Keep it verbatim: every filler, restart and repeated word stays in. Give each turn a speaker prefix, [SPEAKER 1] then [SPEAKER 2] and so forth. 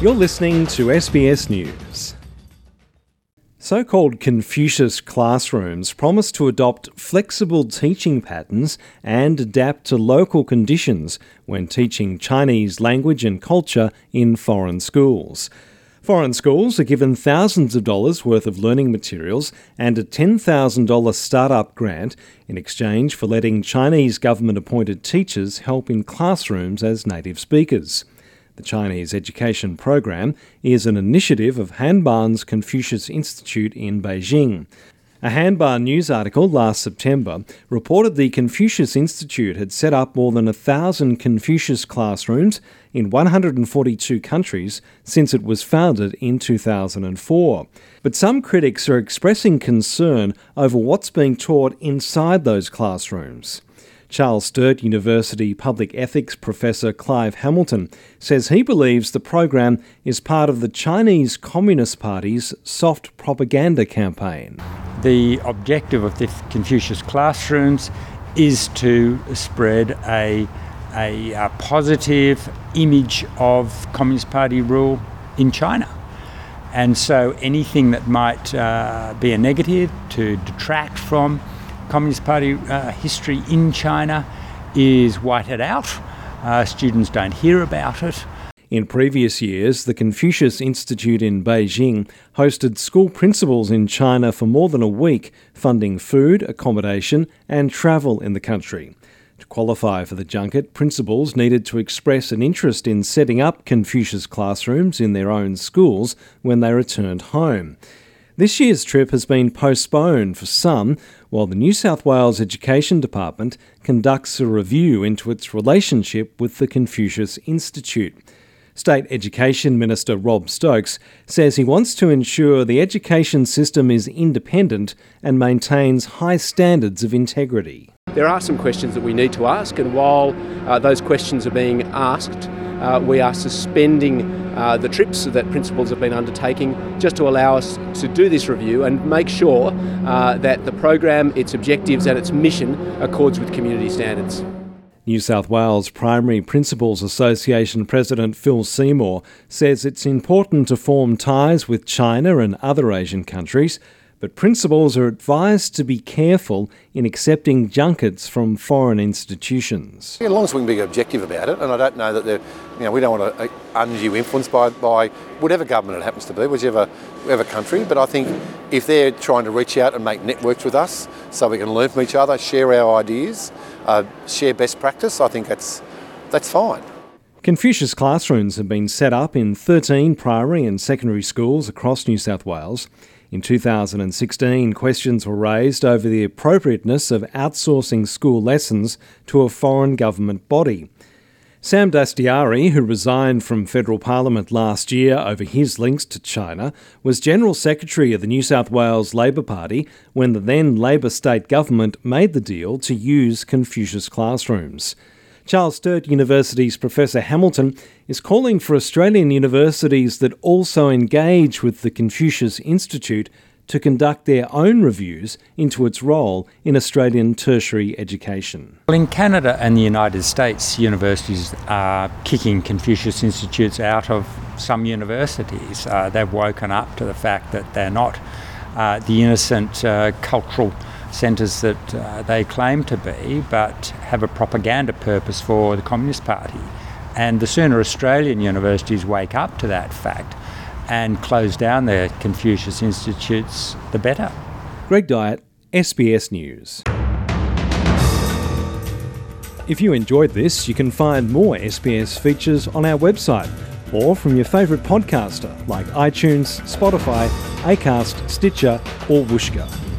[SPEAKER 1] You're listening to S B S News. So-called Confucius classrooms promise to adopt flexible teaching patterns and adapt to local conditions when teaching Chinese language and culture in foreign schools. Foreign schools are given thousands of dollars worth of learning materials and a ten thousand dollars start-up grant in exchange for letting Chinese government-appointed teachers help in classrooms as native speakers. The Chinese Education Program is an initiative of Hanban's Confucius Institute in Beijing. A Hanban news article last September reported the Confucius Institute had set up more than a thousand Confucius classrooms in one hundred forty-two countries since it was founded in two thousand four. But some critics are expressing concern over what's being taught inside those classrooms. Charles Sturt University Public Ethics Professor Clive Hamilton says he believes the program is part of the Chinese Communist Party's soft propaganda campaign.
[SPEAKER 2] The objective of the Confucius classrooms is to spread a, a, a positive image of Communist Party rule in China. And so anything that might uh, be a negative to detract from Communist Party uh, history in China is whited out. Uh, students don't hear about it.
[SPEAKER 1] In previous years, the Confucius Institute in Beijing hosted school principals in China for more than a week, funding food, accommodation and travel in the country. To qualify for the junket, principals needed to express an interest in setting up Confucius classrooms in their own schools when they returned home. This year's trip has been postponed for some, while the New South Wales Education Department conducts a review into its relationship with the Confucius Institute. State Education Minister Rob Stokes says he wants to ensure the education system is independent and maintains high standards of integrity.
[SPEAKER 3] There are some questions that we need to ask, and while uh, those questions are being asked, uh, we are suspending uh, the trips that principals have been undertaking just to allow us to do this review and make sure uh, that the program, its objectives and its mission accords with community standards.
[SPEAKER 1] New South Wales Primary Principals Association President Phil Seymour says it's important to form ties with China and other Asian countries, but principals are advised to be careful in accepting junkets from foreign institutions.
[SPEAKER 4] As long as we can be objective about it, and I don't know that they're, you know, we don't want to undue influence by, by whatever government it happens to be, whichever, whichever country, but I think if they're trying to reach out and make networks with us so we can learn from each other, share our ideas, uh, share best practice, I think that's, that's fine.
[SPEAKER 1] Confucius classrooms have been set up in thirteen primary and secondary schools across New South Wales. In two thousand sixteen, questions were raised over the appropriateness of outsourcing school lessons to a foreign government body. Sam Dastyari, who resigned from federal parliament last year over his links to China, was General Secretary of the New South Wales Labor Party when the then Labor state government made the deal to use Confucius classrooms. Charles Sturt University's Professor Hamilton is calling for Australian universities that also engage with the Confucius Institute to conduct their own reviews into its role in Australian tertiary education.
[SPEAKER 2] Well, in Canada and the United States, universities are kicking Confucius Institutes out of some universities. Uh, they've woken up to the fact that they're not uh, the innocent uh, cultural centres that uh, they claim to be, but have a propaganda purpose for the Communist Party. And the sooner Australian universities wake up to that fact and close down their Confucius Institutes, the better.
[SPEAKER 1] Greg Diet, S B S News. If you enjoyed this, you can find more S B S features on our website or from your favourite podcaster like iTunes, Spotify, Acast, Stitcher or Whooshkaa.